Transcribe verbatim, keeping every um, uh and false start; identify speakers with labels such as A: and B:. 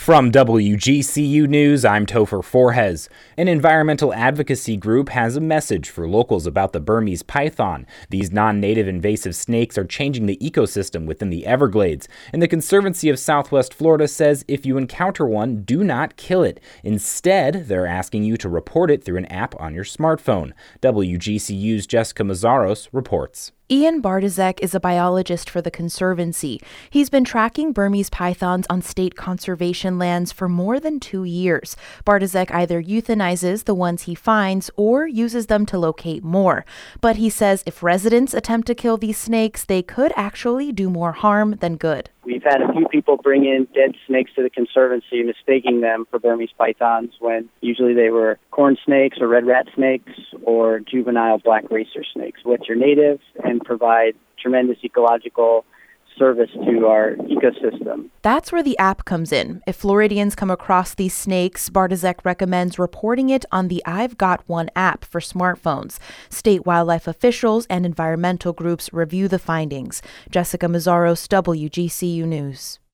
A: From W G C U News, I'm Topher Forhez. An environmental advocacy group has a message for locals about the Burmese python. These non-native invasive snakes are changing the ecosystem within the Everglades, and the Conservancy of Southwest Florida says if you encounter one, do not kill it. Instead, they're asking you to report it through an app on your smartphone. W G C U's Jessica Mazzaros reports.
B: Ian Bartosek is a biologist for the Conservancy. He's been tracking Burmese pythons on state conservation lands for more than two years. Bartosek either euthanizes the ones he finds or uses them to locate more. But he says if residents attempt to kill these snakes, they could actually do more harm than good.
C: We've had a few people bring in dead snakes to the Conservancy, mistaking them for Burmese pythons when usually they were corn snakes or red rat snakes or juvenile black racer snakes, which are native and provide tremendous ecological service to our ecosystem.
B: That's where the app comes in. If Floridians come across these snakes, Bartosek recommends reporting it on the I've Got One app for smartphones. State wildlife officials and environmental groups review the findings. Jessica Mazzaros, W G C U News.